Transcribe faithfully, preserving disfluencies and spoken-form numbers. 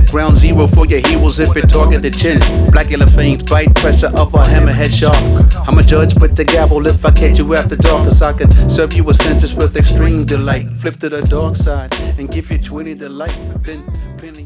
Ground zero for your heroes if it target the chin. Blackula fangs, bite pressure of a hammerhead shark. I'm a judge with the gavel if I catch you after dark, cause I can serve you a sentence with extreme delight. Flip to the dark side and give you twenty delight. Then penny